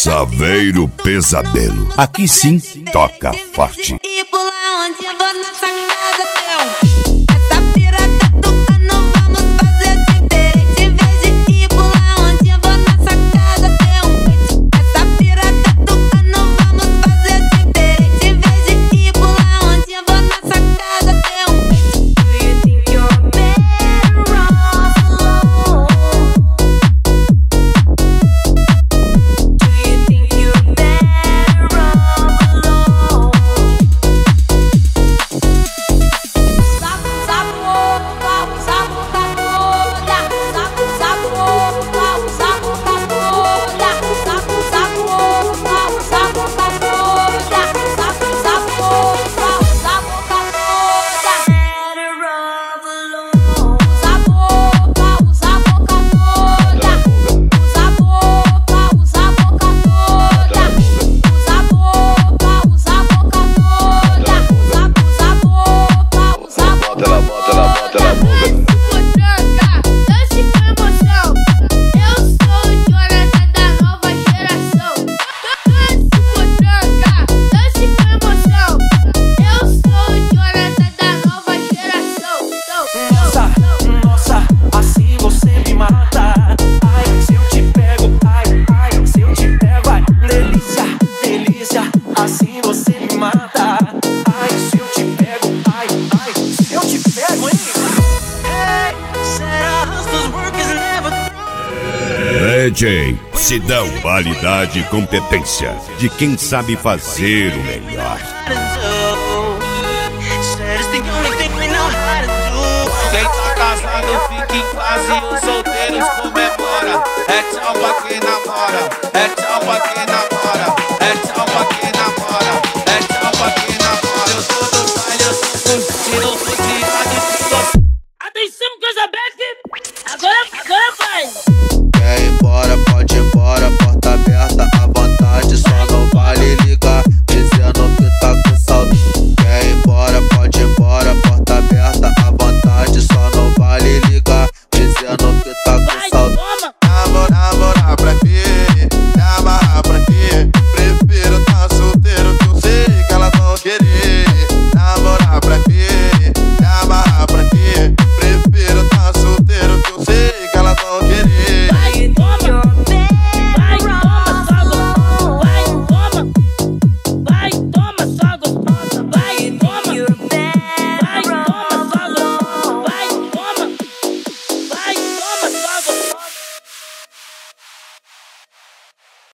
Saveiro Pesadelo. Aqui sim, toca forte. E pular onde eu vou nessa casa teu. Essa pirata tocando, vamos fazer diferente. Em vez de ir pular onde eu vou nessa casa teu. Essa pirata tocando, vamos fazer diferente. Em vez de ir pular onde eu vou nessa casa teu. Do you think you're better off alone? Do you think you're better off alone? Assim você me mata. Ai, se eu te pego, ai, se eu te pego, hein? Hey, said our hustle's work is never through. DJ Sidão, qualidade e competência de quem sabe fazer o melhor. Quem tá casado fica em casa e os solteiros comemora. É tchau pra quem namora, é tchau pra quem